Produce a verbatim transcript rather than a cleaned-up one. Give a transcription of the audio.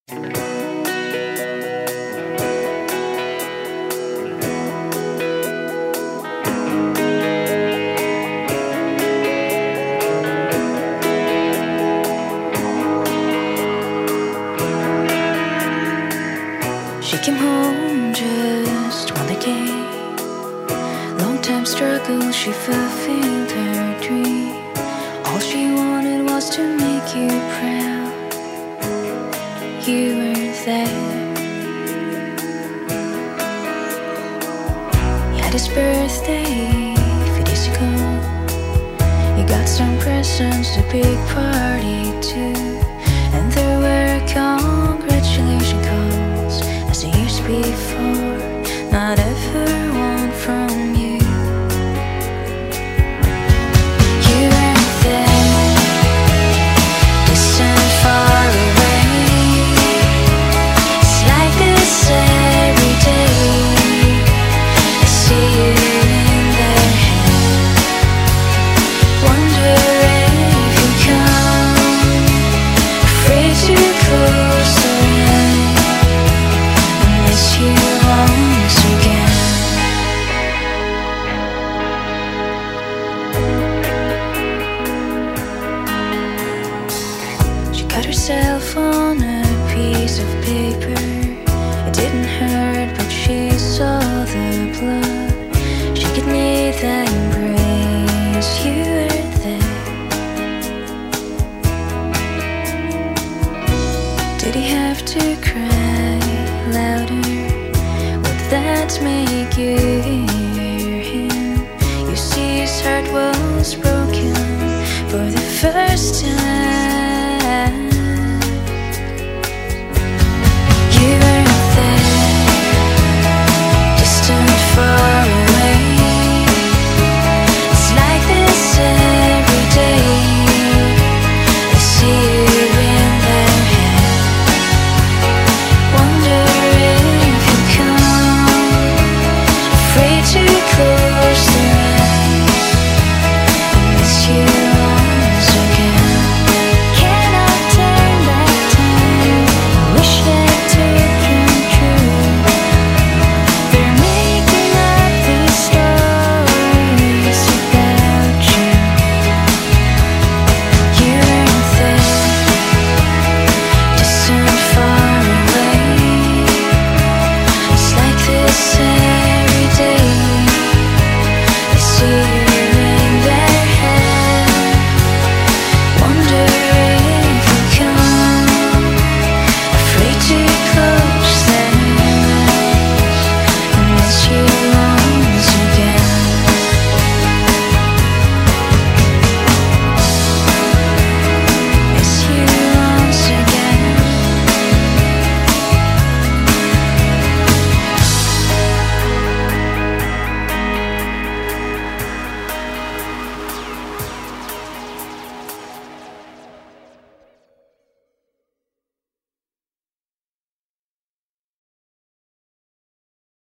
She came home just one day. Long time struggle, she fulfilled her dream. All she wanted was to make you proud. You were there. You had his birthday a few days ago. You got some presents, a big party too. And there were congratulation calls as the years before, not ever one from you. You weren't there, distant, far away. It's like this every day. I see you in their head. Wonder if you come, afraid to close their eyes and miss you once again. She cut herself on a piece of paper. It didn't hurt, but she saw the blood. She could need that embrace. You were there. Did he have to cry louder? Would that make you hear him? You see, his heart was broken for the first time.